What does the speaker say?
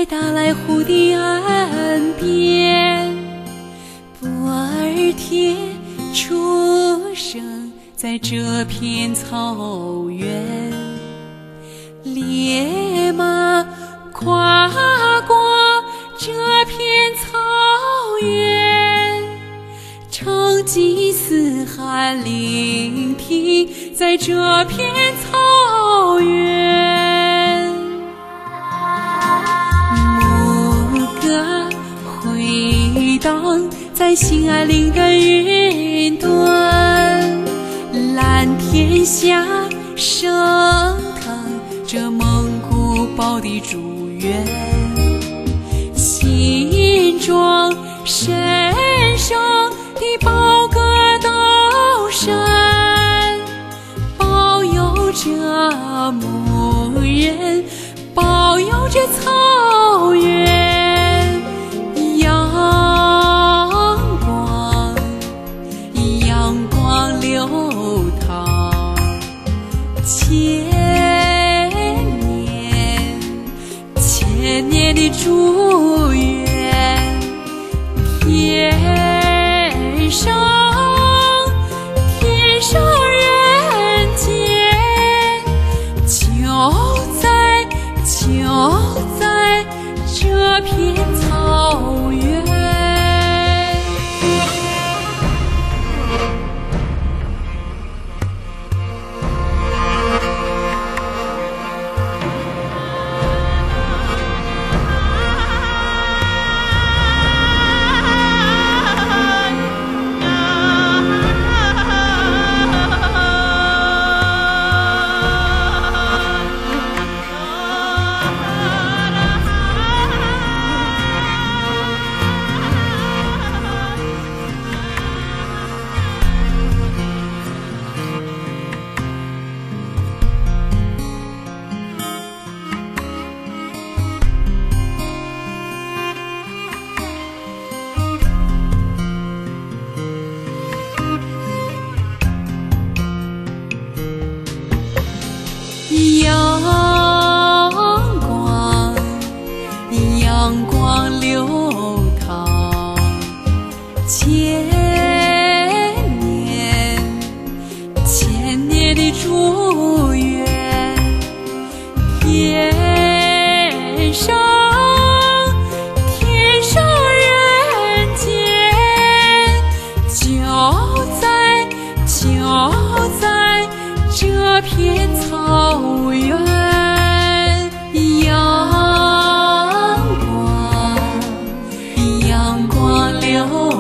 在大来湖的岸边，不二天出生在这片草原，烈马跨过这片草原，成吉思汗聆听在这片草原，牧歌回荡在兴安岭的云端，蓝天下升腾这蒙古包的祝愿，新庄神圣的宝阁刀山，保佑着牧人，保佑着草原，阳光流淌，千年的祝愿，天上人间，就在这片草原。阳光流淌，千年的祝愿，天上人间，就在这片草原，阳光流